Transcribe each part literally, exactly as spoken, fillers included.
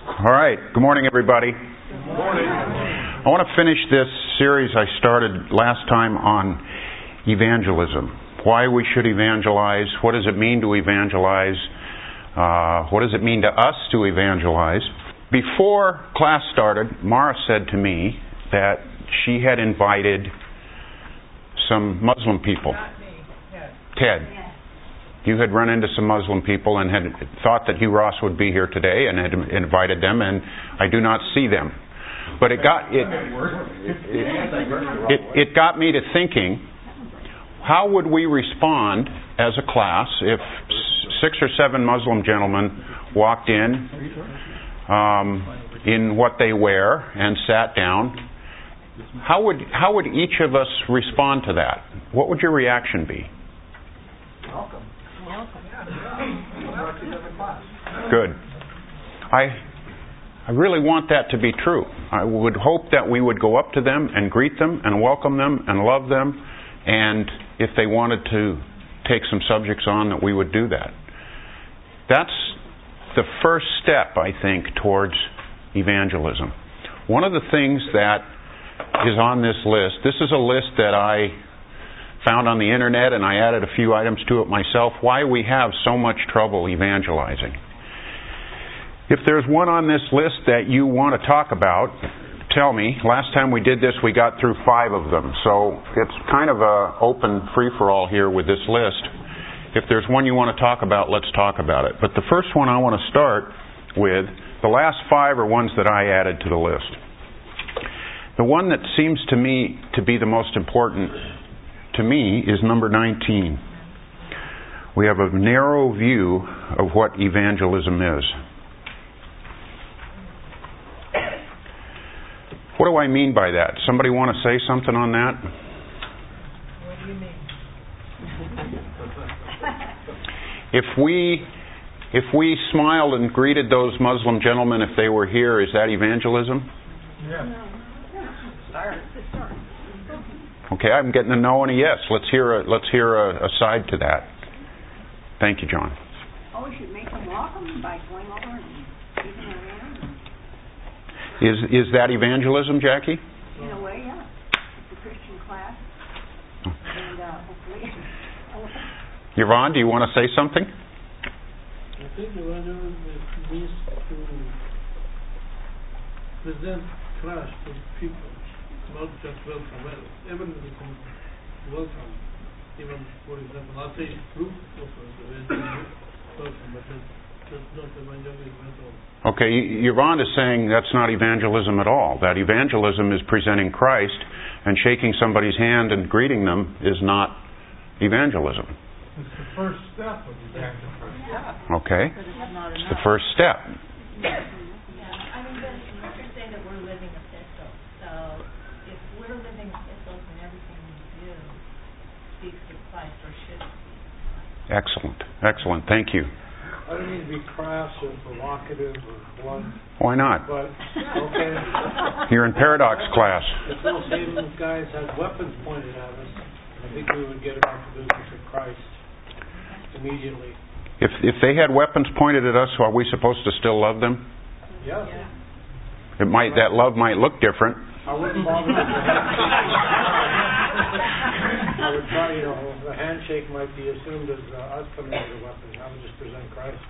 All right. Good morning, everybody. Good morning. I want to finish this series I started last time on evangelism. Why we should evangelize. What does it mean to evangelize? Uh, what does it mean to us to evangelize? Before class started, Mara said to me that she had invited some Muslim people. Not me. Yes. Ted. You had run into some Muslim people and had thought that Hugh Ross would be here today and had invited them, and I do not see them. But it got it, it, it, it got me to thinking, how would we respond as a class if six or seven Muslim gentlemen walked in um, in what they wear and sat down? How would how would each of us respond to that? What would your reaction be? Welcome. Good. I I really want that to be true. I would hope that we would go up to them and greet them and welcome them and love them, and if they wanted to take some subjects on, that we would do that. That's the first step, I think, towards evangelism. One of the things that is on this list, this is a list that I found on the internet, and I added a few items to it myself, why we have so much trouble evangelizing. If there's one on this list that you want to talk about, tell me. Last time we did this, we got through five of them, so it's kind of a open free-for-all here with this list. If there's one you want to talk about, let's talk about it. But the first one I want to start with, the last five are ones that I added to the list. The one that seems to me to be the most important to me is number nineteen. We have a narrow view of what evangelism is. What do I mean by that? Somebody want to say something on that? What do you mean? If we if we smiled and greeted those Muslim gentlemen if they were here, is that evangelism? Yeah. Start. Okay, I'm getting a no and a yes. Let's hear a let's hear a, a side to that. Thank you, John. Oh, we should make them welcome by going over and giving them around. Is is that evangelism, Jackie? In a way, yeah. It's a Christian class, and uh, hopefully. Yvonne, do you want to say something? I think evangelism means to present Christ to people. Not just welcome, well, even if it's welcome, even for example, I'll say group also is welcome, but that's not evangelism at all. Okay, Yvonne is saying that's not evangelism at all. That evangelism is presenting Christ, and shaking somebody's hand and greeting them is not evangelism. It's the first step of evangelism. Yeah. Okay, it's the first step. Yeah, I mean, the scriptures say that we're living epistles. So if we're living epistles and everything we do speaks of Christ or should speak of Christ. Excellent, excellent. Thank you. I don't mean to be crass or provocative or blunt. Why not? But, okay. You're in paradox class. If those same guys had weapons pointed at us, I think we would get about the business of Christ immediately. If if they had weapons pointed at us, are we supposed to still love them? Yeah. It might that love might look different. I wouldn't bother with the handshake. I would try, you know, the handshake might be assumed as uh, us coming with a weapon. I would just present Christ.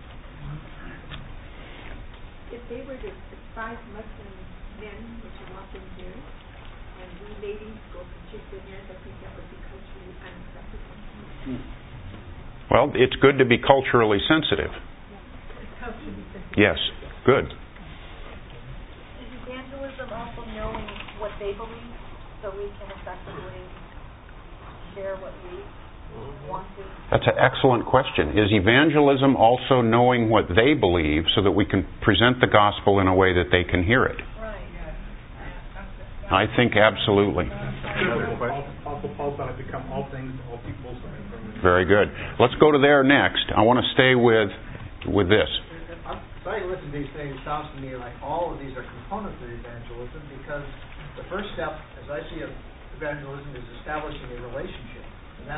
If they were to five Muslim men which are walking here, and we ladies go for chick with hands, I think that would be culturally unacceptable. Hmm. Well, it's good to be culturally sensitive. Yes, good. Is evangelism also knowing what they believe so we can effectively share what we want to? That's an excellent question. Is evangelism also knowing what they believe so that we can present the gospel in a way that they can hear it? Right. I think absolutely. Apostle Paul said, "I become all things to all people." Very good. Let's go to there next. I want to stay with with this. I'm starting to listen to these things. It sounds to me like all of these are components of evangelism, because the first step, as I see of evangelism, is establishing a relationship, and that's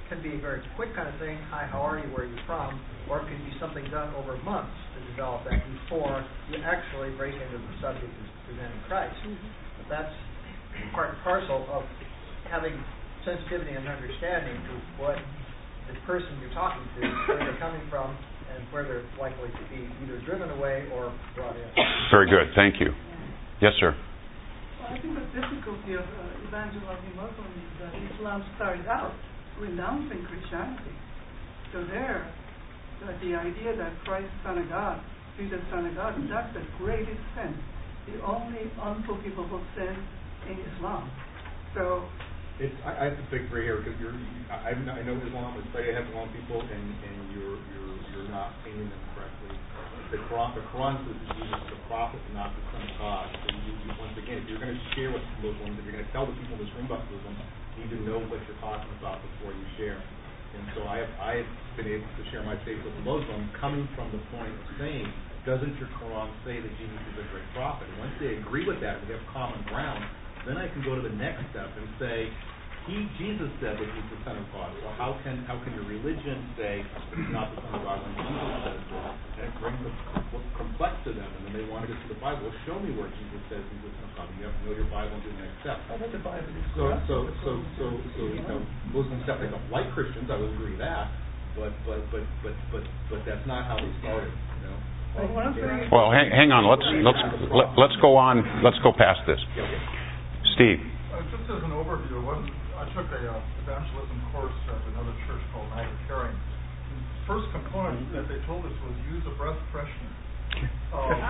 can be a very quick kind of thing. Hi, how are you? Where are you from? Or it could be something done over months to develop that before you actually break into the subject of presenting Christ. But that's part and parcel of having sensitivity and understanding to what the person you're talking to, where they're coming from, and where they're likely to be either driven away or brought in. Very good. Thank you. Yes, sir. Well, I think the difficulty of uh, evangelizing Muslims is that Islam started out renouncing Christianity. So there, uh, the idea that Christ, Son of God, Jesus, Son of God, that's the greatest sin, the only unforgivable sin in Islam. So It's, I, I have to disagree here because you're. I, I know Islam is say I have Islam people, and, and you're you're you're not painting them correctly. The Quran, the Quran says that Jesus is the prophet, and not the Son of God. So you, you, once again, if you're going to share with Muslims, if you're going to tell the people in this room about Islam, you need to know what you're talking about before you share. And so I have I have been able to share my faith with a Muslim, coming from the point of saying, doesn't your Quran say that Jesus is a great prophet? And once they agree with that, we have common ground. Then I can go to the next step and say, He, Jesus said that He's the Son of God. So how can how can your religion say that He's not the Son of God when Jesus says this? And it brings a complex to them, and then they want to get to the Bible. Well, show me where Jesus says He's the Son of God. You have to know your Bible and do the next step. I think the Bible is So correct. so so so so you know, Muslims definitely don't like Christians. I will agree with that. But but but but but but that's not how they started. You know. Well, what I'm saying is- Well, hang, hang on. Let's let's let, let's go on. Let's go past this. Yeah, okay. Steve. Uh, just as an overview, one, I took a uh, evangelism course at another church called Night of Caring. The first component that they told us was use a breath freshener. Um, the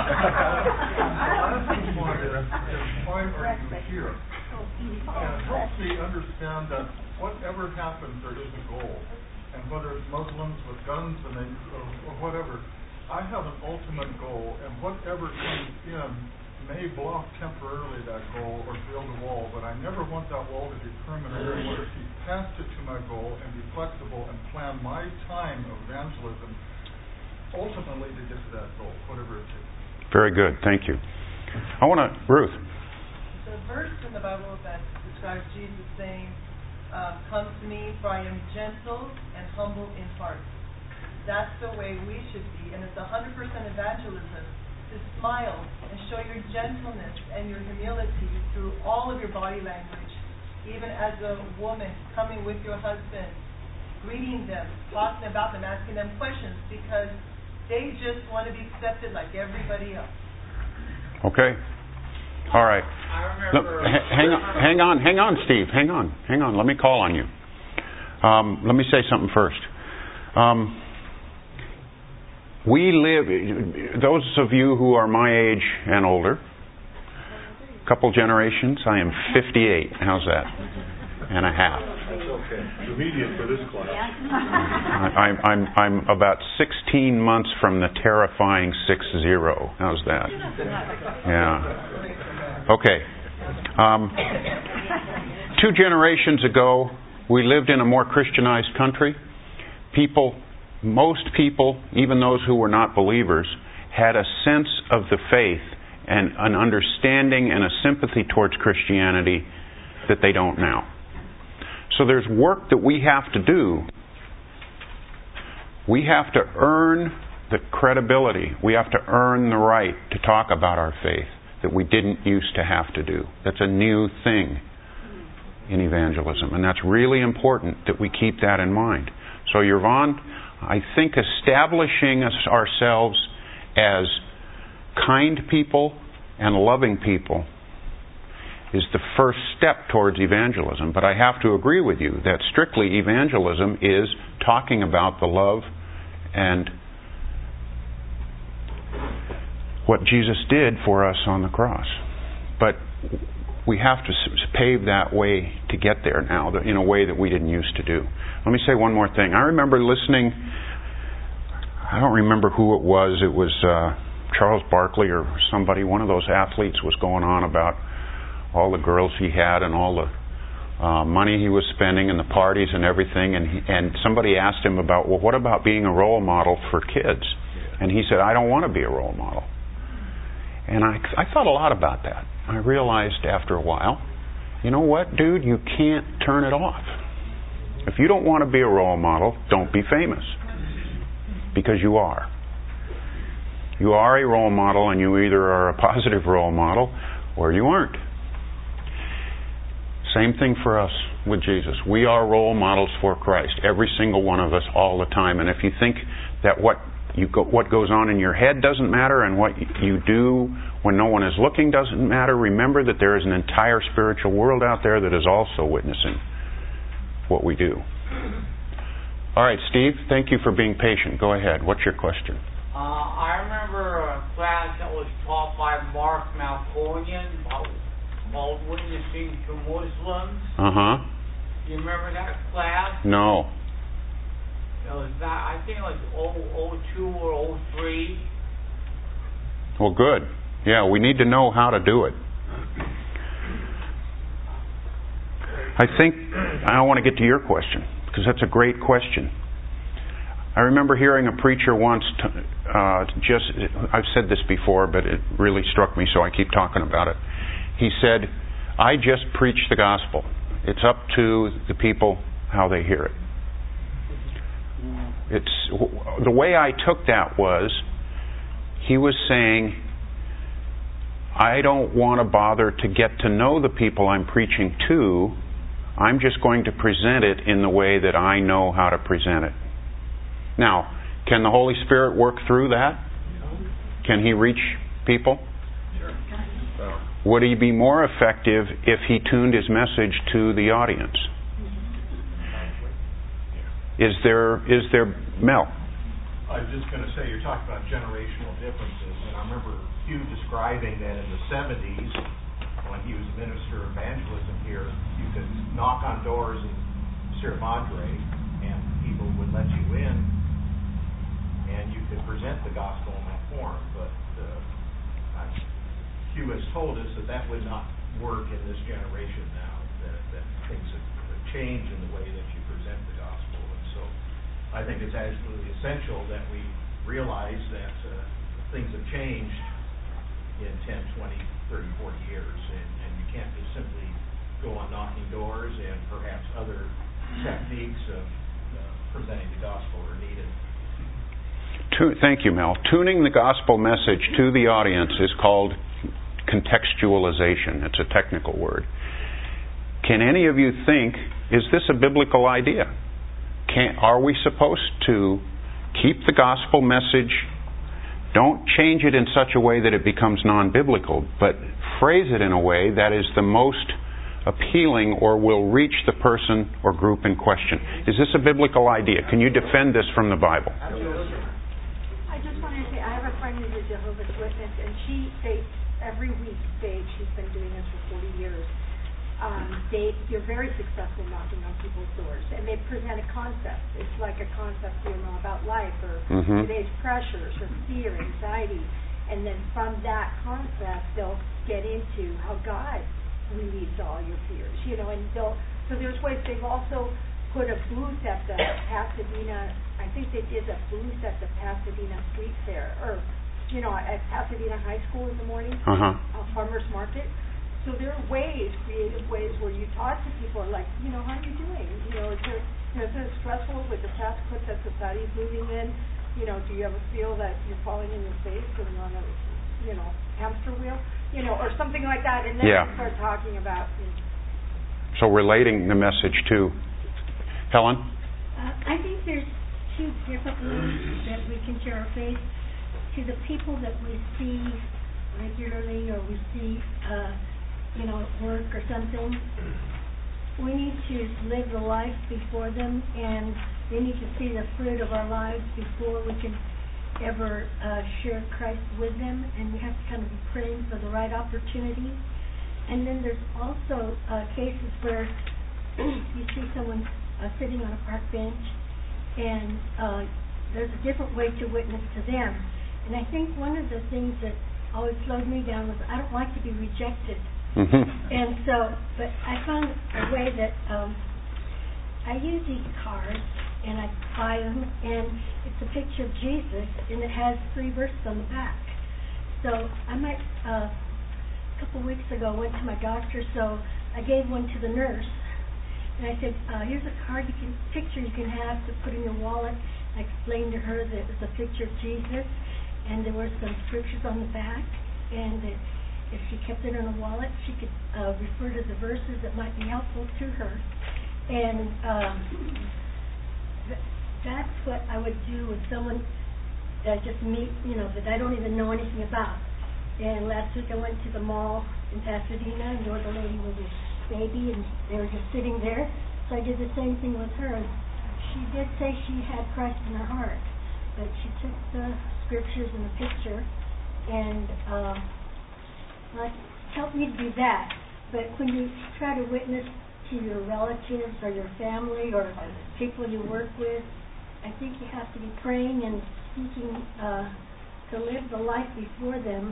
last component is, is why are you here? And it helps me understand that whatever happens, there is a goal. And whether it's Muslims with guns and they, or, or whatever, I have an ultimate goal, and whatever comes in may block temporarily that goal or build a wall, but I never want that wall to be permanent. I want to see past it to my goal and be flexible and plan my time of evangelism ultimately to get to that goal, whatever it takes. Very good. Thank you. I want to, Ruth. The verse in the Bible that describes Jesus saying, uh, "Come to me, for I am gentle and humble in heart." That's the way we should be, and it's one hundred percent evangelism. To smile and show your gentleness and your humility through all of your body language, even as a woman coming with your husband, greeting them, talking about them, asking them questions, because they just want to be accepted like everybody else. Okay. All right. I Look, remember. h- hang on, hang on, hang on, Steve. Hang on, hang on. Let me call on you. Um, let me say something first. Um, We live, those of you who are my age and older, a couple generations, I am fifty-eight. How's that? And a half. That's okay. It's immediate for this class. I, I'm, I'm, I'm about sixteen months from the terrifying six zero. How's that? Yeah. Okay. Um, two generations ago, we lived in a more Christianized country. People Most people, even those who were not believers, had a sense of the faith and an understanding and a sympathy towards Christianity that they don't now. So there's work that we have to do. We have to earn the credibility. We have to earn the right to talk about our faith that we didn't used to have to do. That's a new thing in evangelism, and that's really important that we keep that in mind. So, Yvonne, I think establishing us ourselves as kind people and loving people is the first step towards evangelism. But I have to agree with you that strictly evangelism is talking about the love and what Jesus did for us on the cross. But we have to pave that way to get there now in a way that we didn't used to do. Let me say one more thing. I remember listening, I don't remember who it was, it was uh, Charles Barkley or somebody, one of those athletes was going on about all the girls he had and all the uh, money he was spending and the parties and everything, and he, and somebody asked him about, well, what about being a role model for kids? And he said, I don't want to be a role model. And I, I thought a lot about that. I realized after a while, you know what, dude, you can't turn it off. If you don't want to be a role model, don't be famous. Because you are. You are a role model, and you either are a positive role model or you aren't. Same thing for us with Jesus. We are role models for Christ. Every single one of us, all the time. And if you think that what you go, what goes on in your head doesn't matter, and what you do when no one is looking doesn't matter, remember that there is an entire spiritual world out there that is also witnessing what we do. All right, Steve, thank you for being patient. Go ahead. What's your question? Uh, I remember a class that was taught by Mark Malconian about, about witnessing to Muslims. Uh-huh. Do you remember that class? No. It was that, I think it was oh two or oh three. Well, good. Yeah, we need to know how to do it. I think I want to get to your question, because that's a great question. I remember hearing a preacher once, t- uh, just, I've said this before, but it really struck me, so I keep talking about it. He said, I just preach the gospel. It's up to the people how they hear it. It's the way I took that was, he was saying, I don't want to bother to get to know the people I'm preaching to. I'm just going to present it in the way that I know how to present it. Now, can the Holy Spirit work through that? Can He reach people? Sure. Would He be more effective if He tuned His message to the audience? Is there, is there, Mel? I was just going to say, you're talking about generational differences, and I remember Hugh describing that in the seventies, when he was a minister of evangelism here, you could knock on doors in Sierra Madre, and people would let you in, and you could present the gospel in that form. But uh, Hugh has told us that that would not work in this generation now, that, that things have changed in the way that you present the gospel. And so I think it's absolutely essential that we realize that uh, things have changed in ten, twenty, thirty, forty years, and, and you can't just simply go on knocking doors, and perhaps other techniques of uh, presenting the gospel are needed. Thank you, Mel. Tuning the gospel message to the audience is called contextualization. It's a technical word. Can any of you think, is this a biblical idea? Can, are we supposed to keep the gospel message? Don't change it in such a way that it becomes non-biblical, but phrase it in a way that is the most appealing or will reach the person or group in question. Is this a biblical idea? Can you defend this from the Bible? I just wanted to say, I have a friend who's a Jehovah's Witness, and she states every week, Dave, she's been doing this for forty years, um, they, you're very successful knocking on people's doors, and they present a concept. It's like a concept, you know, about life, or mm-hmm. today's pressures, or fear, anxiety, and then from that concept, they'll get into how God relieves all your fears, you know, and they'll, so there's ways. They've also put a booth at the Pasadena, I think they did a booth at the Pasadena Street Fair, or, you know, at Pasadena High School in the morning, uh-huh. a farmer's market. So there are ways, creative ways, where you talk to people like, you know, how are you doing? You know, is there, you know, is it stressful with the fast clip that society's moving in? You know, do you ever feel that you're falling in your face and you're on a, you know, hamster wheel? You know, or something like that, and then yeah. you start talking about. You know. So relating the message to Helen? Uh, I think there's two different ways that we can share our faith. To the people that we see regularly, or we see, uh, you know, at work or something, we need to live the life before them, and they need to see the fruit of our lives before we can ever uh, share Christ with them, and we have to kind of be praying for the right opportunity. And then there's also uh, cases where you see someone uh, sitting on a park bench, and uh, there's a different way to witness to them. And I think one of the things that always slowed me down was I don't like to be rejected. Mm-hmm. And so, but I found a way that um, I use these cards, and I buy them, and it's a picture of Jesus, and it has three verses on the back. So I might, uh, a couple weeks ago, went to my doctor, so I gave one to the nurse, And I said, uh, here's a card you can, picture you can have to put in your wallet. I explained to her that it was a picture of Jesus, and there were some scriptures on the back, and that if she kept it in a wallet, she could uh, refer to the verses that might be helpful to her. And um, th- that's what I would do with someone that I just meet, you know, that I don't even know anything about. And last week I went to the mall in Pasadena, and there was a lady with a baby, and they were just sitting there. So I did the same thing with her. She did say she had Christ in her heart, but she took the scriptures and the picture, and uh, like, helped me to do that. But when you try to witness to your relatives or your family or people you work with, I think you have to be praying and speaking uh, to live the life before them,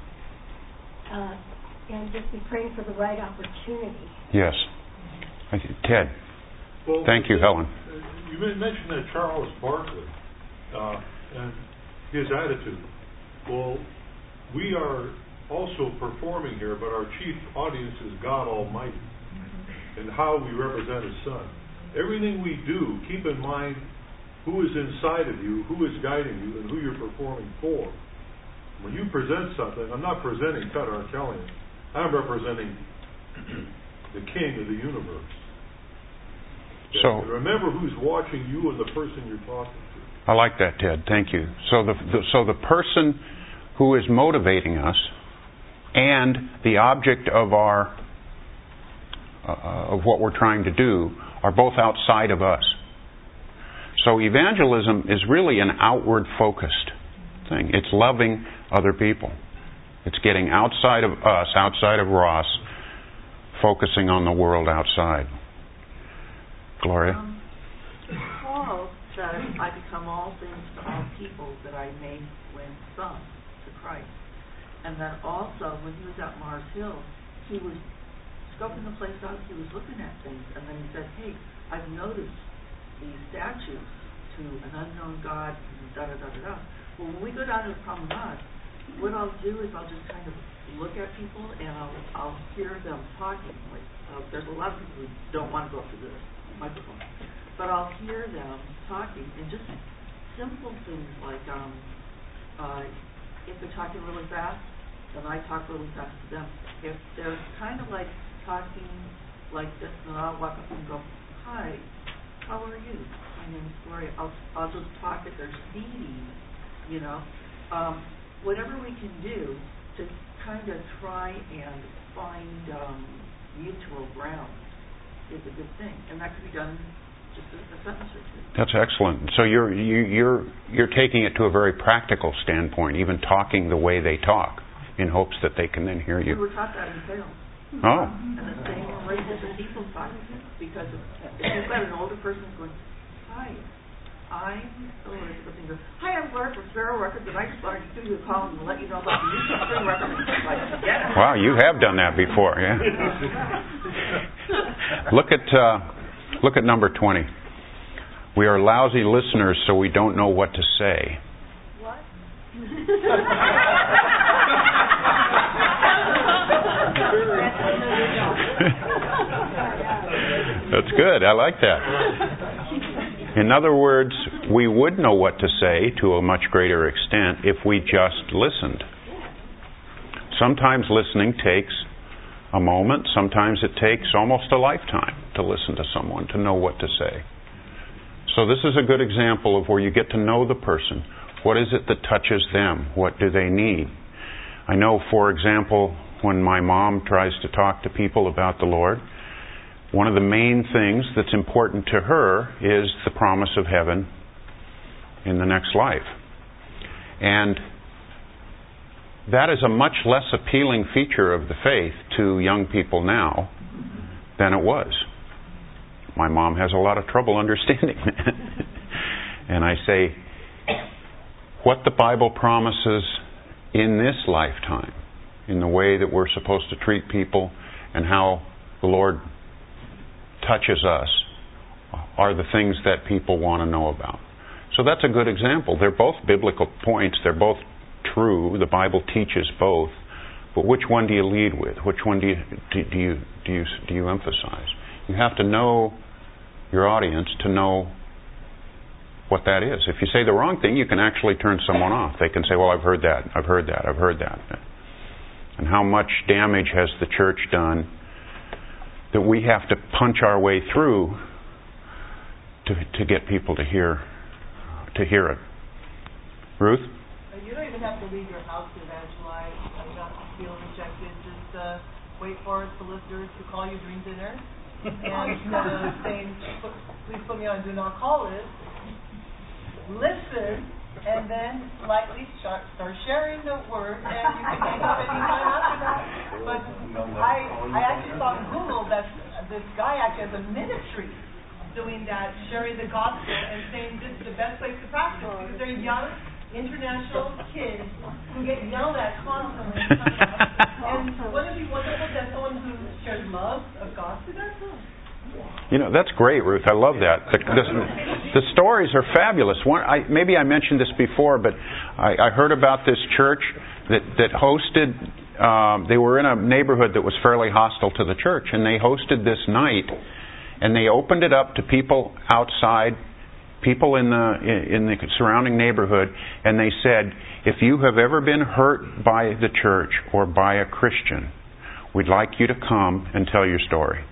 uh, and just be praying for the right opportunity. Yes. I th- Ted. Well, Thank you, Helen. You mentioned that Charles Barkley uh, and his attitude. Well, we are also performing here, but our chief audience is God Almighty and how we represent His Son. Everything we do, keep in mind who is inside of you, who is guiding you, and who you're performing for. When you present something, I'm not presenting Ted Arkellian. I'm representing the King of the universe. So and remember who's watching you and the person you're talking to. I like that, Ted. Thank you. So the, the so the person who is motivating us and the object of our uh, of what we're trying to do are both outside of us. So evangelism is really an outward focused thing. It's loving other people. It's getting outside of us, outside of Ross, focusing on the world outside. Gloria? Um, Paul said, I become all things to all people that I may win some to Christ. And then also, when he was at Mars Hill, he was scoping the place out, he was looking at things, and then he said, hey, I've noticed these statues to an unknown God, da-da-da-da-da. Well, when we go down to the promenade, what I'll do is I'll just kind of look at people, and I'll, I'll hear them talking. Like, uh, there's a lot of people who don't want to go up to the microphone, but I'll hear them talking, and just simple things like um, uh, if they're talking really fast, then I talk really fast to them. If they're kind of like talking like this, then I'll walk up and go, hi, how are you? My name is Gloria. I'll, I'll just talk at their speed, you know. Um, whatever we can do to kind of try and find um, mutual ground is a good thing, and that could be done just a, a sentence or two. That's excellent. So you're you, you're you're taking it to a very practical standpoint, even talking the way they talk, in hopes that they can then hear you. We were taught that in sales. Oh. And the same way that the people talk, because if, if you've got an older person going, hi, I'm oh, something goes, hi, I'm Laura from Sparrow Records, and I just wanted to give you a call and let you know about the new spring record. Like, yeah. Wow, you have done that before, yeah. Look at uh, look at number twenty. We are lousy listeners, so we don't know what to say. What? That's good. I like that. In other words, we would know what to say to a much greater extent if we just listened. Sometimes listening takes a moment. Sometimes it takes almost a lifetime to listen to someone, to know what to say. So this is a good example of where you get to know the person. What is it that touches them? What do they need? I know, for example, when my mom tries to talk to people about the Lord, one of the main things that's important to her is the promise of heaven in the next life. And that is a much less appealing feature of the faith to young people now than it was. My mom has a lot of trouble understanding that. And I say, what the Bible promises in this lifetime, in the way that we're supposed to treat people and how the Lord touches us, are the things that people want to know about. So that's a good example. They're both biblical points. They're both true. The Bible teaches both. But which one do you lead with? Which one do you do, do you do you do you emphasize? You have to know your audience to know what that is. If you say the wrong thing, you can actually turn someone off. They can say, well, I've heard that, I've heard that, I've heard that. And how much damage has the church done that we have to punch our way through to to get people to hear to hear it. Ruth? You don't even have to leave your house to evangelize. You don't feel rejected. Just uh, wait for solicitors to call you during dinner. And instead of saying, please put me on do not call list, listen, and then lightly start, start sharing the word, and you can hang up anytime after that. But I, I actually saw on Google that this guy actually has a ministry doing that, sharing the gospel and saying this is the best place to practice because they're young, international kids who get yelled at constantly. And wouldn't it be wonderful that someone who shares love of God to that? You know, that's great, Ruth. I love that. The, the, the stories are fabulous. One, I, maybe I mentioned this before, but I, I heard about this church that, that hosted, um, they were in a neighborhood that was fairly hostile to the church, and they hosted this night, and they opened it up to people outside, people in the in the surrounding neighborhood, and they said, if you have ever been hurt by the church or by a Christian, we'd like you to come and tell your story.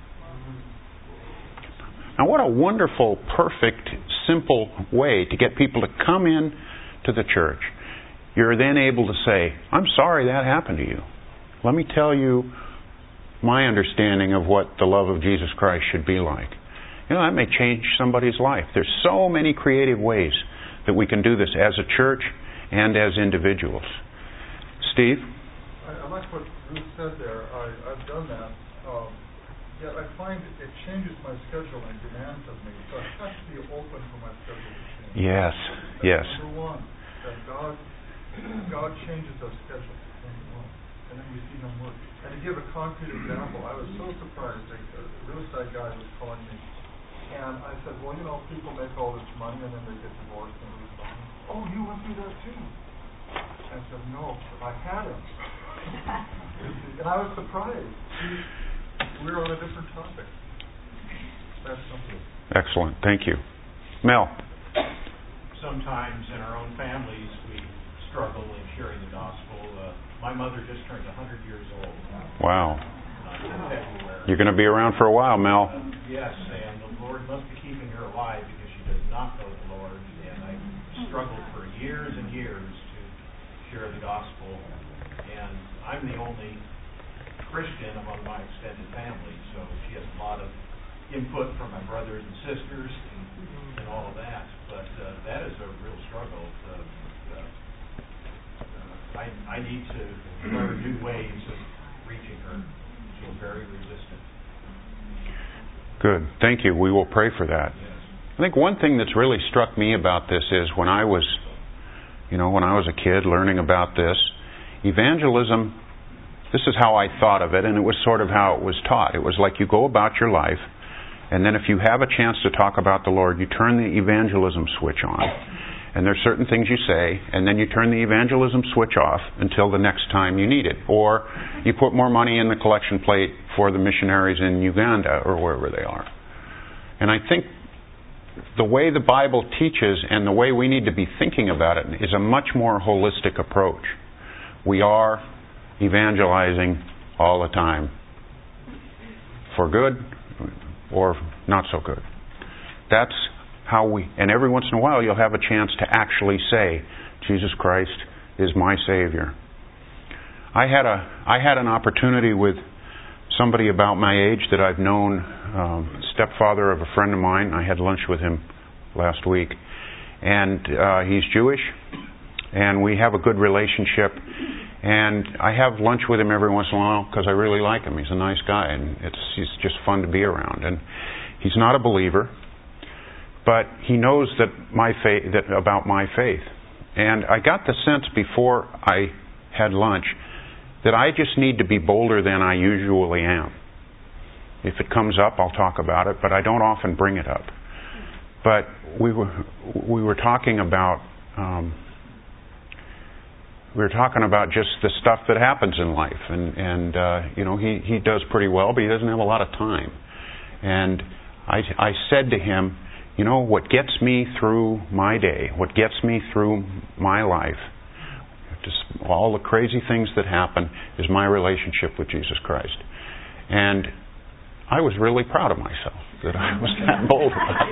Now, what a wonderful, perfect, simple way to get people to come in to the church. You're then able to say, I'm sorry that happened to you. Let me tell you my understanding of what the love of Jesus Christ should be like. You know, that may change somebody's life. There's so many creative ways that we can do this as a church and as individuals. Steve? I, I like what Ruth said there. I, I've done that. Um, Yet I find it changes my schedule and demands of me. So I have to be open for my schedule to change. Yes, That's yes. Number one, that God, God changes our schedule. Number one, and then we see Him work. And to give a concrete example, I was so surprised. Like, a real estate guy was calling me, and I said, "Well, you know, people make all this money and then they get divorced and lose money. Oh, you went through that too?" I said, "No, but I had him." And I was surprised. We're on a different topic. That's something. Excellent. Thank you. Mel? Sometimes in our own families we struggle in sharing the gospel. Uh, my mother just turned one hundred years old. Wow. Uh, in February. You're going to be around for a while, Mel. Uh, yes, and the Lord must be keeping her alive because she does not know the Lord. And I struggled for years and years to share the gospel. And I'm the only Christian among my extended family, so she has a lot of input from my brothers and sisters and, and all of that. But uh, that is a real struggle. Uh, uh, uh, I, I need to learn new ways of reaching her. She's very resistant. Good. Thank you. We will pray for that. Yes. I think one thing that's really struck me about this is when I was, you know, when I was a kid learning about this, evangelism, this is how I thought of it, and it was sort of how it was taught. It was like you go about your life, and then if you have a chance to talk about the Lord, you turn the evangelism switch on. And there's certain things you say, and then you turn the evangelism switch off until the next time you need it. Or you put more money in the collection plate for the missionaries in Uganda or wherever they are. And I think the way the Bible teaches and the way we need to be thinking about it is a much more holistic approach. We are evangelizing all the time, for good or not so good. That's how we, and every once in a while you'll have a chance to actually say, Jesus Christ is my Savior. I had a I had an opportunity with somebody about my age that I've known, um, stepfather of a friend of mine. I had lunch with him last week, and uh, he's Jewish, and we have a good relationship. And I have lunch with him every once in a while because I really like him. He's a nice guy, and it's he's just fun to be around. And he's not a believer, but he knows that my faith, that about my faith. And I got the sense before I had lunch that I just need to be bolder than I usually am. If it comes up, I'll talk about it, but I don't often bring it up. But we were we were talking about. Um, We were talking about just the stuff that happens in life, and and uh, you know he he does pretty well, but he doesn't have a lot of time. And I, I said to him, you know, what gets me through my day, what gets me through my life, just all the crazy things that happen, is my relationship with Jesus Christ. And I was really proud of myself that I was that bold about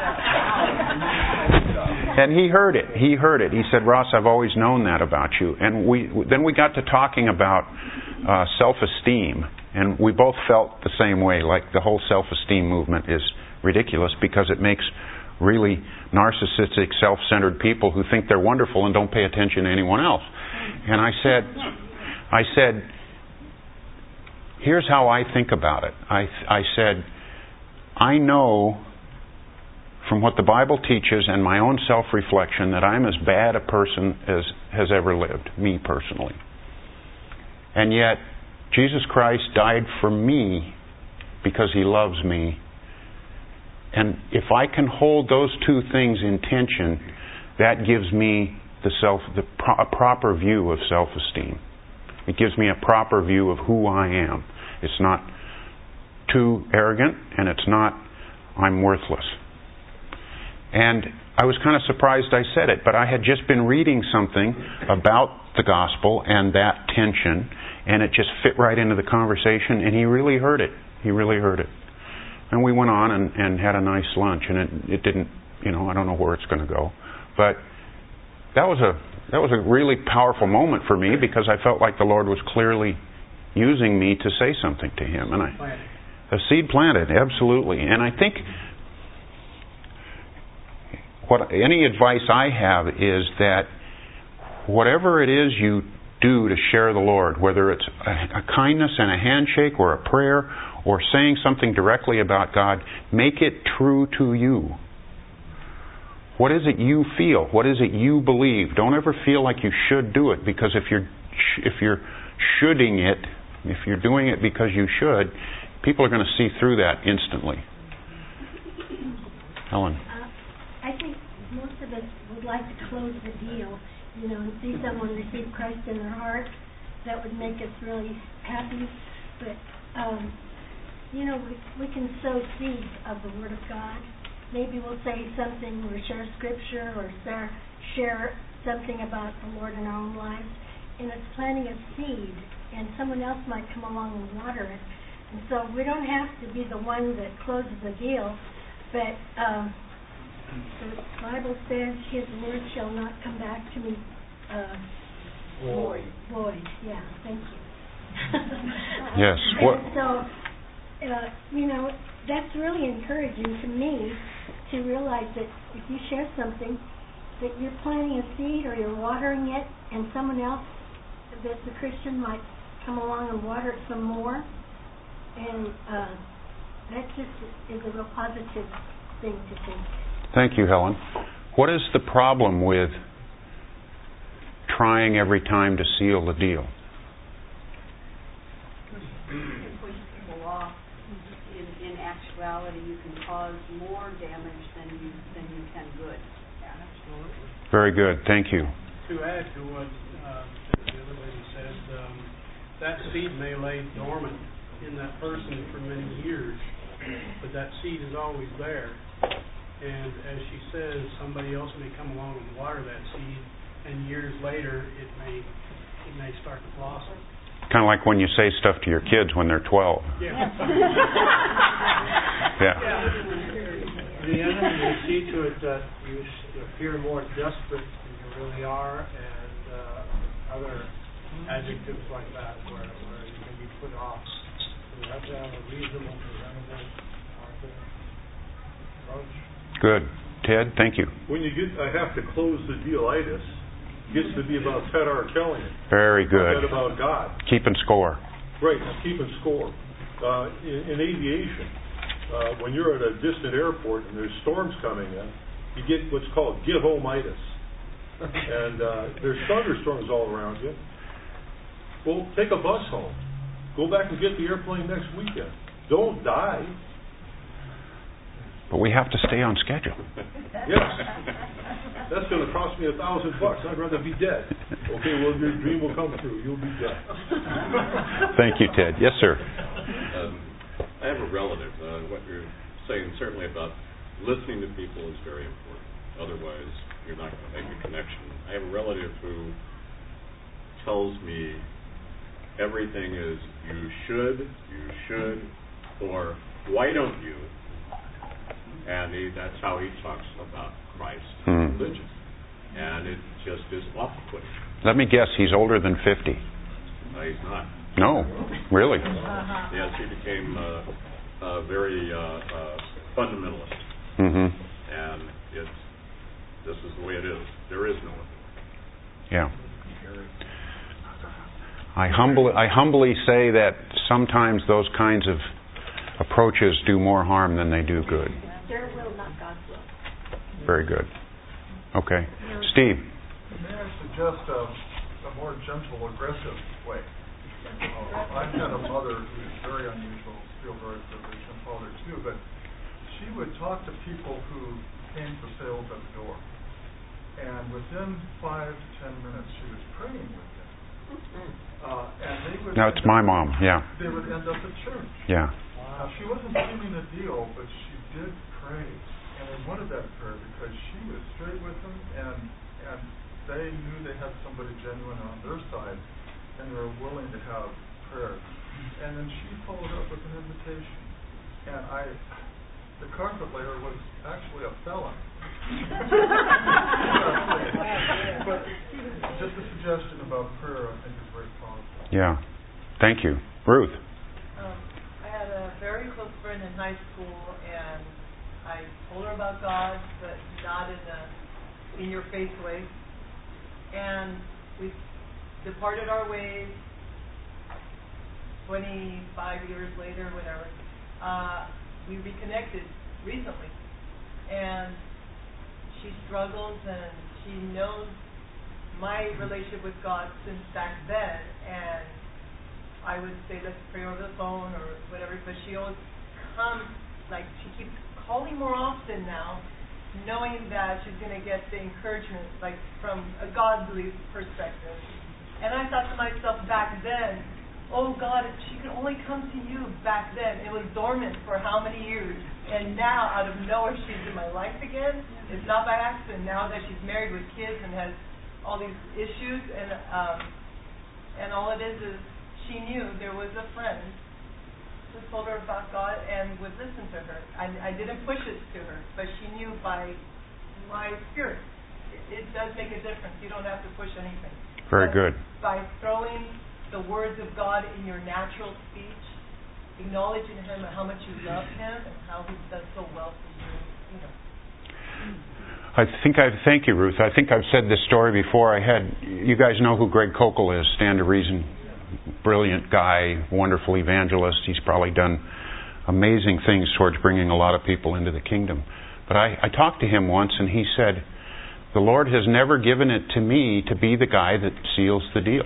it. And he heard it. He heard it. He said, Ross, I've always known that about you. And we then we got to talking about uh, self-esteem. And we both felt the same way, like the whole self-esteem movement is ridiculous because it makes really narcissistic, self-centered people who think they're wonderful and don't pay attention to anyone else. And I said, I said, here's how I think about it. I, I said, I know from what the Bible teaches and my own self-reflection that I'm as bad a person as has ever lived, me personally. And yet, Jesus Christ died for me because He loves me. And if I can hold those two things in tension, that gives me the self, the pro- a proper view of self-esteem. It gives me a proper view of who I am. It's not too arrogant, and it's not I'm worthless. And I was kind of surprised I said it, but I had just been reading something about the gospel and that tension, and it just fit right into the conversation, and he really heard it. He really heard it. And we went on and, and had a nice lunch, and it, it didn't, you know, I don't know where it's going to go. But that was a that was a really powerful moment for me because I felt like the Lord was clearly using me to say something to Him. And I, a seed planted, absolutely. And I think what any advice I have is that whatever it is you do to share the Lord, whether it's a, a kindness and a handshake or a prayer or saying something directly about God, make it true to you. What is it you feel? What is it you believe? Don't ever feel like you should do it, because if you're if you're shoulding it, if you're doing it because you should, people are going to see through that instantly. Helen. Uh, I think most of us would like to close the deal, you know, and see someone receive Christ in their heart. That would make us really happy. But, um, you know, we, we can sow seeds of the Word of God. Maybe we'll say something or share Scripture or share, share something about the Lord in our own lives. And it's planting a seed, and someone else might come along and water it. And so we don't have to be the one that closes the deal, but um, the Bible says His word shall not come back to me uh, void. Void, yeah, thank you. Yes. What? So, uh, you know, that's really encouraging to me to realize that if you share something, that you're planting a seed or you're watering it, and someone else that's a Christian might come along and water it some more. And uh, that just is a real positive thing to think. Thank you, Helen. What is the problem with trying every time to seal the deal? It pushes people off. In, in actuality, you can cause more damage than you than you can good. Yeah, absolutely. Very good. Thank you. To add to what uh, the other lady said, um, that seed may lay dormant in that person for many years, but that seed is always there. And as she says, somebody else may come along and water that seed, and years later it may it may start to blossom. Kind of like when you say stuff to your kids when they're twelve. Yeah. Yeah. The enemy will see to it that you appear more desperate than you really are, and uh, other adjectives like that, where, where you can be put off. So you have to have a reasonable, presentable approach. Good. Ted, thank you. When you get, I have to close the dealitis, gets to be about Ted Arkelian. Very good. Not about God. Keeping score. Right, keeping score. Uh, in, in aviation, uh, when you're at a distant airport and there's storms coming in, you get what's called get-home-itis. And uh, there's thunderstorms all around you. Well, take a bus home. Go back and get the airplane next weekend. Don't die. But we have to stay on schedule. Yes. That's going to cost me a thousand bucks. I'd rather be dead. Okay, well, your dream will come true. You'll be dead. Thank you, Ted. Yes, sir. Um, I have a relative. Uh, what you're saying certainly about listening to people is very important. Otherwise, you're not going to make a connection. I have a relative who tells me everything is you should, you should, or why don't you? And he, that's how he talks about Christ and Hmm. religion. And it just is off-putting. Let me guess, he's older than fifty. No, he's not. No, really? Yes, he became uh, uh, very uh, uh, fundamentalist. Mm-hmm. And it's this is the way it is. There is no other. Yeah. I humbly, I humbly say that sometimes those kinds of approaches do more harm than they do good. Their will, not God's will. Very good. Okay. Steve. May I suggest a, a more gentle, aggressive way? Uh, I've had a mother who's very unusual, feel very privileged, and father too, but she would talk to people who came for sales at the door. And within five to ten minutes, she was praying with them. Uh, and they would No, it's my mom, yeah. They would end up at church. Yeah. Now, she wasn't sealing a deal, but she did pray. And they wanted that prayer because she was straight with them, and and they knew they had somebody genuine on their side, and they were willing to have prayer. And then she followed up with an invitation. And I, the carpet layer was actually a felon. But just a suggestion about prayer, I think, is very powerful. Yeah. Thank you. Ruth. Um, I had a very close friend in high school, and I told her about God, but not in a in-your-face way. And we departed our ways twenty-five years later, whatever. Uh, we reconnected recently. And she struggles, and she knows my relationship with God since back then. And I would say, let's pray over the phone or whatever, but she always comes, like, she keeps calling more often now, knowing that she's going to get the encouragement, like, from a godly perspective. And I thought to myself back then, oh God, if she could only come to you back then. It was dormant for how many years? And now, out of nowhere, she's in my life again. It's not by accident. Now that she's married with kids and has all these issues, and um, and all it is is she knew there was a friend who told her about God and would listen to her. I, I didn't push it to her, but she knew by my spirit. It, it does make a difference. You don't have to push anything. Very but good. By throwing the words of God in your natural speech, acknowledging Him and how much you love Him and how He does so well for you, you know. I think I thank you, Ruth. I think I've said this story before. I had you guys know who Greg Kokel is, Stand to Reason, brilliant guy, wonderful evangelist. He's probably done amazing things towards bringing a lot of people into the kingdom. But I, I talked to him once, and he said, "The Lord has never given it to me to be the guy that seals the deal.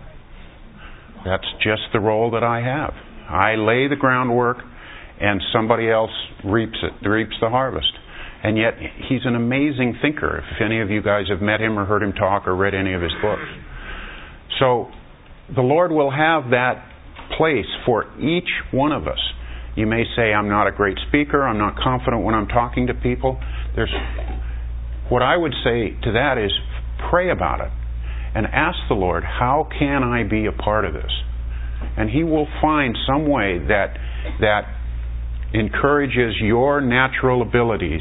That's just the role that I have. I lay the groundwork, and somebody else reaps it, reaps the harvest." And yet, he's an amazing thinker, if any of you guys have met him or heard him talk or read any of his books. So, the Lord will have that place for each one of us. You may say, "I'm not a great speaker, I'm not confident when I'm talking to people." There's, what I would say to that is, pray about it and ask the Lord, how can I be a part of this? And He will find some way that that encourages your natural abilities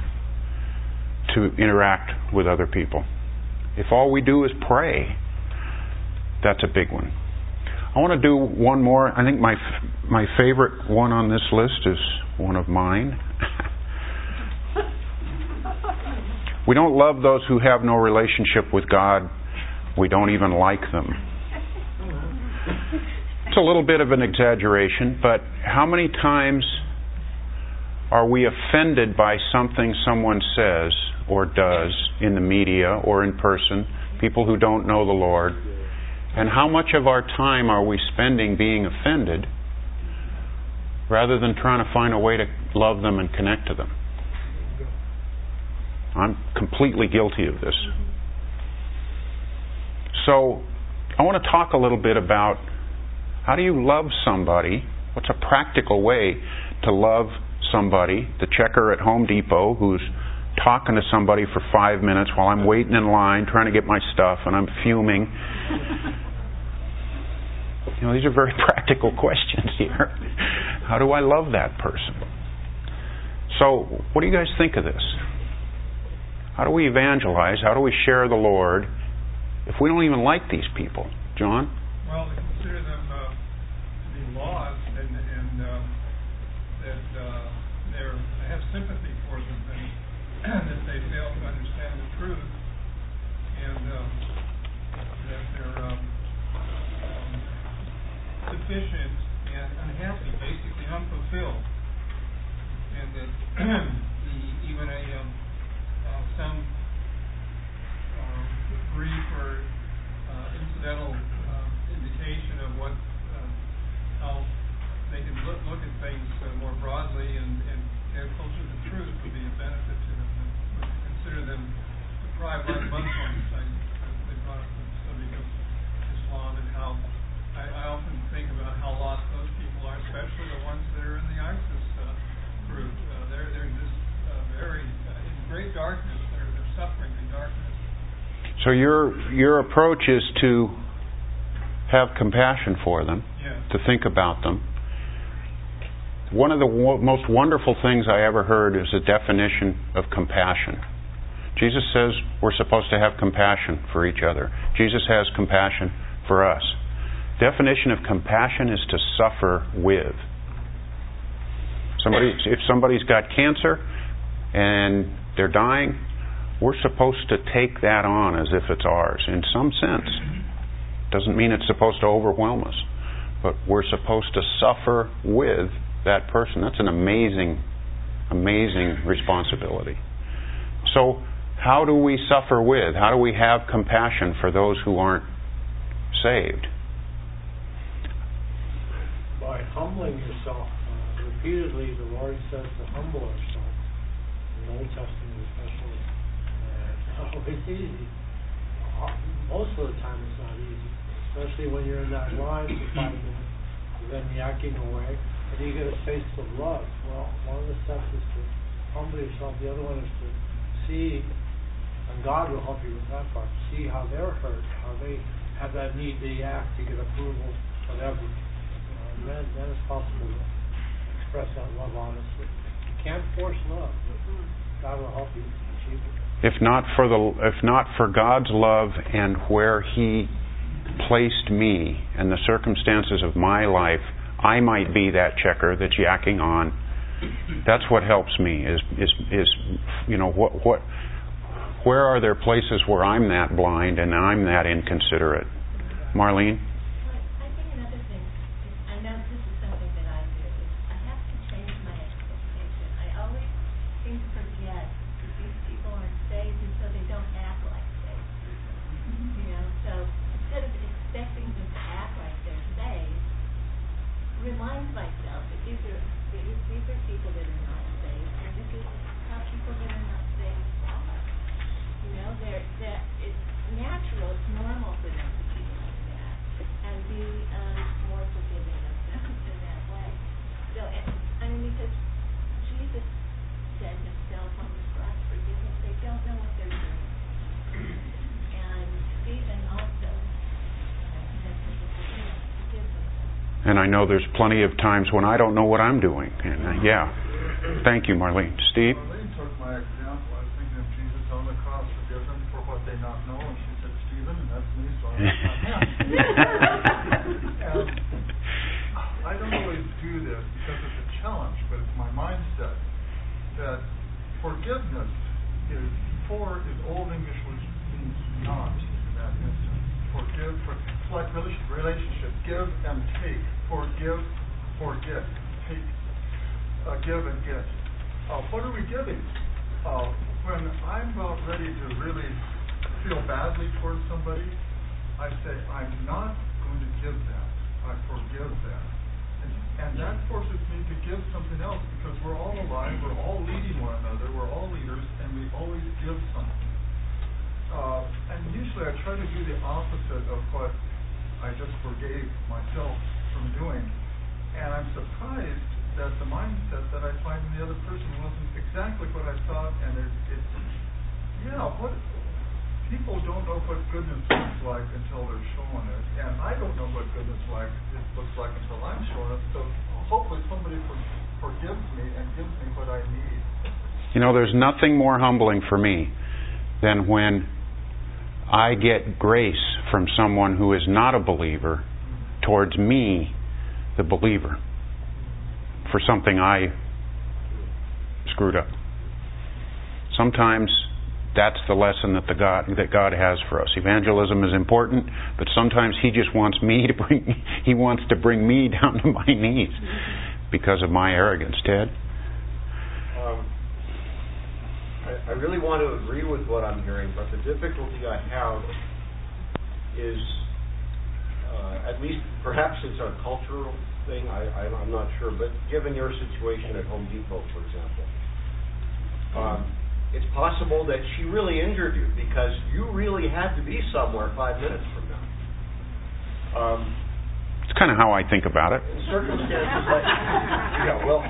to interact with other people. If all we do is pray, that's a big one. I want to do one more. I think my my favorite one on this list is one of mine. We don't love those who have no relationship with God. We don't even like them. It's a little bit of an exaggeration, but how many times are we offended by something someone says or does in the media or in person, people who don't know the Lord? And how much of our time are we spending being offended rather than trying to find a way to love them and connect to them? I'm completely guilty of this. So, I want to talk a little bit about how do you love somebody? What's a practical way to love somebody, the checker at Home Depot, who's talking to somebody for five minutes while I'm waiting in line trying to get my stuff and I'm fuming. You know, these are very practical questions here. How do I love that person? So, what do you guys think of this? How do we evangelize? How do we share the Lord if we don't even like these people? John? Well, to consider them uh, to be lost and, and uh, that uh, they're, I have sympathy for them and that they fail to understand the truth and um, that they're um, um, deficient and unhappy, basically unfulfilled, and that the, even a um, uh, some uh, brief or uh, incidental uh, indication of what uh, how they can look, look at things uh, more broadly and, and get closer to the truth would be a benefit to them. But to consider them deprived like Muslims, I, they brought up the subject of Islam and how I, I often think about how lost those people are, especially the ones that are in the ISIS uh, group. Uh, they're they're just uh, very uh, in great darkness. They're they're suffering in darkness. So your your approach is to have compassion for them, yes. to think about them. One of the wo- most wonderful things I ever heard is a definition of compassion. Jesus says we're supposed to have compassion for each other. Jesus has compassion for us. Definition of compassion is to suffer with. Somebody, if somebody's got cancer and they're dying, we're supposed to take that on as if it's ours, in some sense. Doesn't mean it's supposed to overwhelm us, but we're supposed to suffer with that person. That's an amazing, amazing responsibility. So, how do we suffer with? How do we have compassion for those who aren't saved? By humbling yourself. Uh, repeatedly, the Lord says to humble ourselves. In the Old Testament especially. And uh, it's easy. Uh, most of the time it's not easy. Especially when you're in that line for five minutes, then yakking away, and you get a taste of love. Well, one of the steps is to humble yourself. The other one is to see, and God will help you with that part, see how they're hurt, how they have that need to act to get approval, whatever. And then, then it's possible to express that love honestly. You can't force love, but God will help you achieve it. If not for the, if not for God's love and where He placed me and the circumstances of my life, I might be that checker that's yakking on. That's what helps me. Is is is you know what what? Where are there places where I'm that blind and I'm that inconsiderate? Marlene? Remind myself that these are these are people that are not saved, and this is how people that are not saved are. You know, they're that it's natural, it's normal for them to be like that, and be um, more forgiving of them in that way. So, and, I mean, because Jesus said himself on the cross, "Forgive them; they don't know what they're doing." And Stephen also uh, said to forgive them. And I know there's plenty of times when I don't know what I'm doing. And uh, yeah, thank you, Marlene. Steve? Marlene took my example. I was thinking of Jesus on the cross, forgive them for what they not know. And she said, Stephen, and that's me, so I'm not him. And I don't always do this because it's a challenge, but it's my mindset that forgiveness is, for is Old English, which means not in that instance. Forgive, for, it's like relationship, give and take, forgive, forget, take, uh, give and get. Uh, what are we giving? Uh, when I'm about ready to really feel badly towards somebody, I say, I'm not going to give that. I forgive that. And, and that forces me to give something else because we're all alive, we're all leading one another, we're all leaders, and we always give something. Uh, and usually I try to do the opposite of what I just forgave myself from doing. And I'm surprised that the mindset that I find in the other what I thought, and it, it yeah, what people don't know what goodness looks like until they're shown it, and I don't know what goodness like it looks like until I'm shown it. So hopefully somebody for, forgives me and gives me what I need. You know, there's nothing more humbling for me than when I get grace from someone who is not a believer towards me, the believer, for something I screwed up. Sometimes that's the lesson that the God that God has for us. Evangelism is important, but sometimes He just wants me to bring He wants to bring me down to my knees because of my arrogance. Ted? Um, I, I really want to agree with what I'm hearing, but the difficulty I have is, uh, at least perhaps it's a cultural thing, I, I, I'm not sure, but given your situation at Home Depot, for example, um, it's possible that she really injured you because you really had to be somewhere five minutes from now. Um, it's kind of how I think about it. In circumstances like, yeah, well,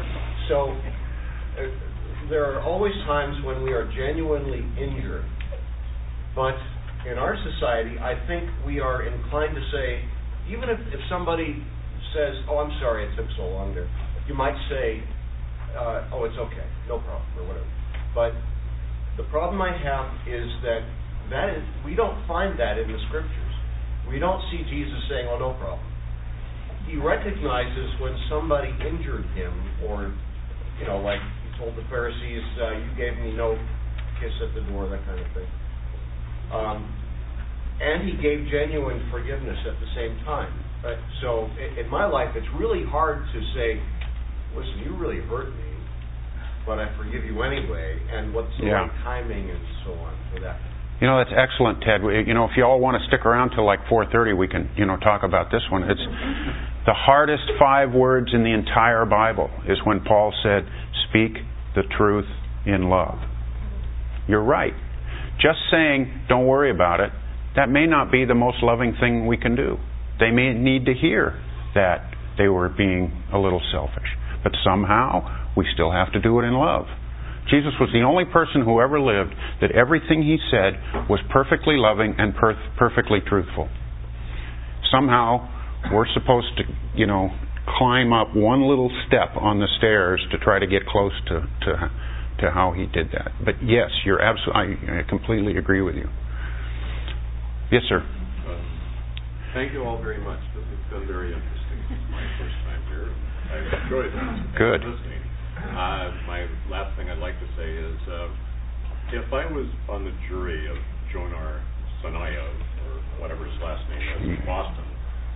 so uh, there are always times when we are genuinely injured, but in our society, I think we are inclined to say, even if, if somebody says, "Oh, I'm sorry, it took so long there," you might say, uh, "Oh, it's okay, no problem," or whatever. But the problem I have is that that is, we don't find that in the Scriptures. We don't see Jesus saying, "Oh, no problem." He recognizes when somebody injured him, or, you know, like he told the Pharisees, uh, "You gave me no kiss at the door," that kind of thing. Um, and he gave genuine forgiveness at the same time. Right? So in, in my life, it's really hard to say, "Listen, you really hurt me, but I forgive you anyway," and what's the yeah. right timing and so on for that. You know, that's excellent, Ted. You know, if you all want to stick around till like four thirty, we can, you know, talk about this one. It's the hardest five words in the entire Bible is when Paul said, "Speak the truth in love." You're right. Just saying, "Don't worry about it," that may not be the most loving thing we can do. They may need to hear that they were being a little selfish. But somehow, we still have to do it in love. Jesus was the only person who ever lived that everything He said was perfectly loving and per- perfectly truthful. Somehow, we're supposed to, you know, climb up one little step on the stairs to try to get close to to, to how He did that. But yes, you're absolutely, I, I completely agree with you. Yes, sir. Thank you all very much. This has been very interesting. This is my first time here. I've enjoyed it. Good. Listening. Uh, my last thing I'd like to say is, uh, if I was on the jury of Jonar Sanayev, or whatever his last name is, in Boston,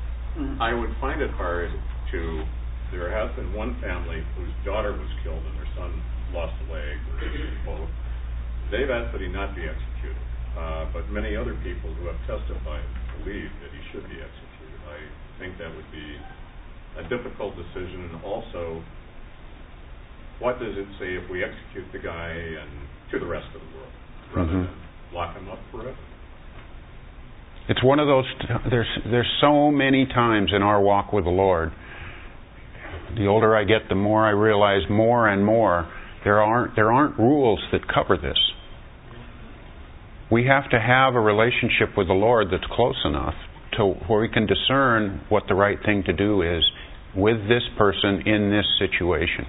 I would find it hard to. There has been one family whose daughter was killed and their son lost a leg, or both. They've asked that he not be executed. Uh, but many other people who have testified believe that he should be executed. I think that would be a difficult decision. And also, what does it say if we execute the guy and to the rest of the world, rather mm-hmm. than lock him up forever? It's one of those. There's there's so many times in our walk with the Lord. The older I get, the more I realize more and more there aren't there aren't rules that cover this. We have to have a relationship with the Lord that's close enough to where we can discern what the right thing to do is with this person in this situation.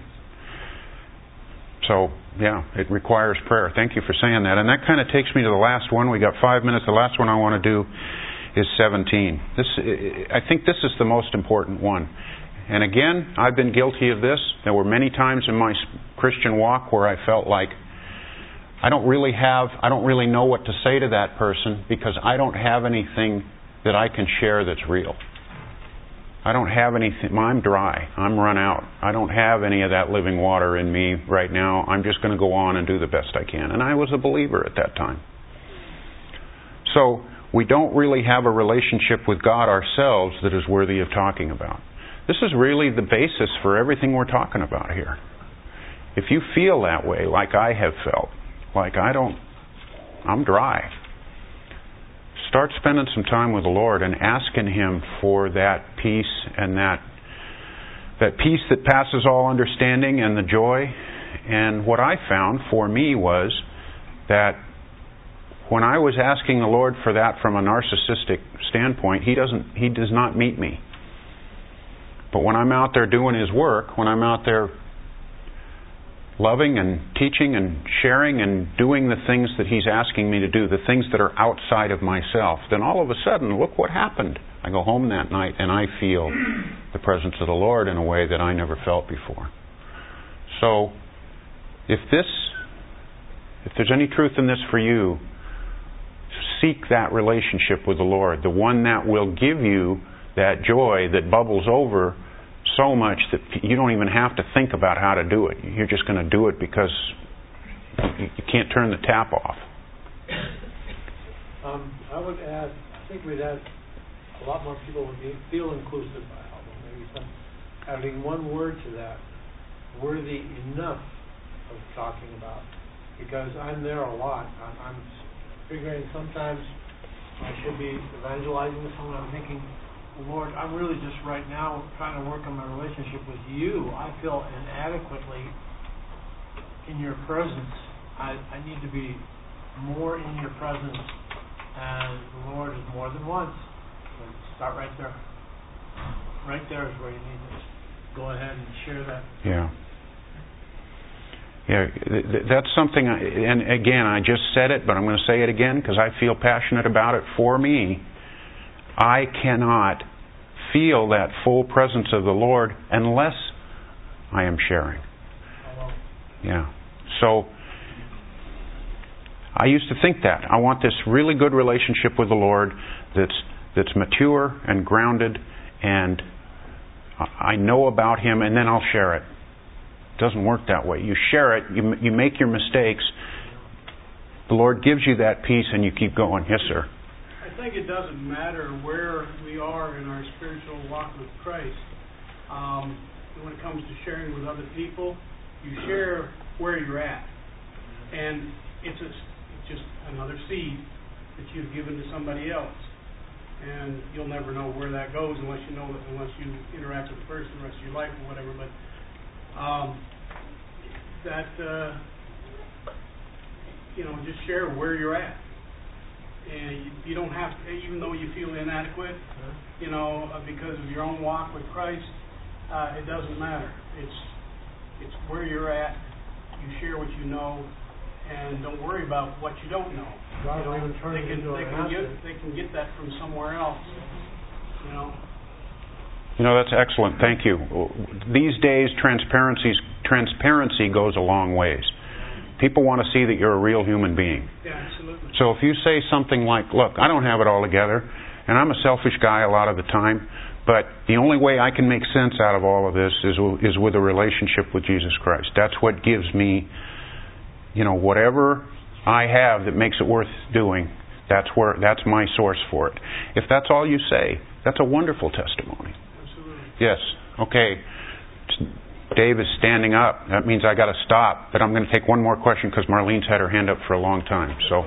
So, yeah, it requires prayer. Thank you for saying that. And that kind of takes me to the last one. We got five minutes. The last one I want to do is seventeen. This, I think this is the most important one. And again, I've been guilty of this. There were many times in my Christian walk where I felt like I don't really have, I don't really know what to say to that person because I don't have anything that I can share that's real. I don't have anything, I'm dry, I'm run out. I don't have any of that living water in me right now. I'm just going to go on and do the best I can. And I was a believer at that time. So, we don't really have a relationship with God ourselves that is worthy of talking about. This is really the basis for everything we're talking about here. If you feel that way, like I have felt, like I don't, I'm dry. Start spending some time with the Lord and asking Him for that peace and that that peace that passes all understanding and the joy And what I found for me was that when I was asking the Lord for that from a narcissistic standpoint, He doesn't, He does not meet me. But when I'm out there doing His work, when I'm out there loving and teaching and sharing and doing the things that He's asking me to do, the things that are outside of myself, then all of a sudden, look what happened. I go home that night and I feel the presence of the Lord in a way that I never felt before. So, if this, if there's any truth in this for you, seek that relationship with the Lord, the one that will give you that joy that bubbles over so much that you don't even have to think about how to do it. You're just going to do it because you can't turn the tap off. Um, I would add, I think we'd add a lot more people would be, feel inclusive by album. Maybe some adding one word to that, worthy enough of talking about, because I'm there a lot. I'm, I'm figuring sometimes I should be evangelizing with someone. I'm thinking, Lord, I'm really just right now trying to work on my relationship with You. I feel inadequately in Your presence. I, I need to be more in Your presence, and the Lord is more than once. So start right there. Right there is where you need to go ahead and share that. Yeah. Yeah, that's something, I, and again, I just said it, but I'm going to say it again because I feel passionate about it. For me, I cannot feel that full presence of the Lord unless I am sharing. Yeah. So, I used to think that. I want this really good relationship with the Lord that's that's mature and grounded, and I know about Him, and then I'll share it. It doesn't work that way. You share it, you you make your mistakes, the Lord gives you that peace, and you keep going. Yes, sir. I think it doesn't matter where we are in our spiritual walk with Christ. Um, when it comes to sharing with other people, you share where you're at. And it's, a, it's just another seed that you've given to somebody else. And you'll never know where that goes unless you know that, unless you interact with the person the rest of your life or whatever. But um, that, uh, you know, just share where you're at. And you, you don't have to, even though you feel inadequate, you know, uh, because of your own walk with Christ, uh, it doesn't matter. It's it's where you're at. You share what you know, and don't worry about what you don't know. God you know, will even turn they it can into they an can get asset. they can get that from somewhere else. You know. You know, that's excellent. Thank you. These days, transparency transparency goes a long ways. People want to see that you're a real human being. Yeah, absolutely. So if you say something like, look, I don't have it all together, and I'm a selfish guy a lot of the time, but the only way I can make sense out of all of this is is with a relationship with Jesus Christ. That's what gives me, you know, whatever I have that makes it worth doing, that's where that's my source for it. If that's all you say, that's a wonderful testimony. Absolutely. Yes. Okay. Dave is standing up. That means I got to stop. But I'm going to take one more question because Marlene's had her hand up for a long time. So.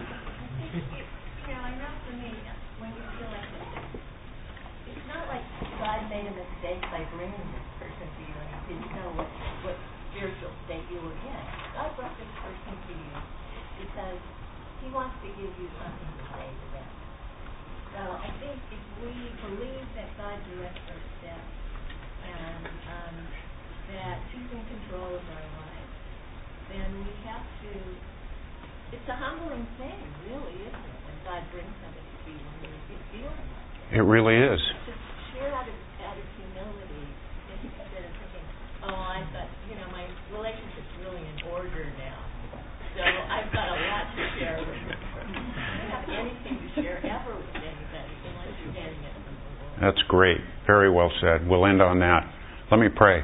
Yeah, I know for me, when you feel like this, it's not like God made a mistake by bringing this person to you and He didn't know what, what spiritual state you were in. God brought this person to you because He wants to give you something to say to them. So I think if we believe that God directs our steps and um, that He's in control of our lives, then we have to, it's a humbling thing, really, isn't it, when God brings somebody to you when you're feeling like it. It really is. Just share out of, out of humility instead of thinking, oh, I've got, you know, my relationship's really in order now, so I've got a lot to share with this person. You don't have anything to share ever with anybody unless you're getting it from the Lord. That's great. Very well said. We'll end on that. Let me pray.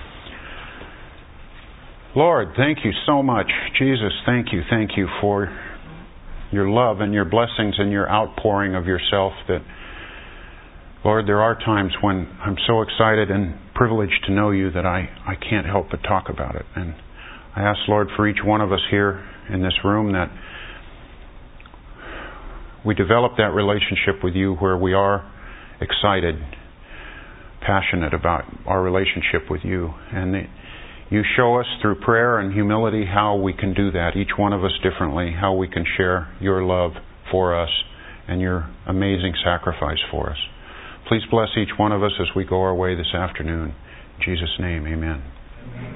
Lord, thank you so much. Jesus, thank you, thank you for your love and your blessings and your outpouring of yourself that, Lord, there are times when I'm so excited and privileged to know you that I, I can't help but talk about it. And I ask, Lord, for each one of us here in this room that we develop that relationship with you where we are excited, passionate about our relationship with you, and that You show us through prayer and humility how we can do that, each one of us differently, how we can share your love for us and your amazing sacrifice for us. Please bless each one of us as we go our way this afternoon. In Jesus' name, amen.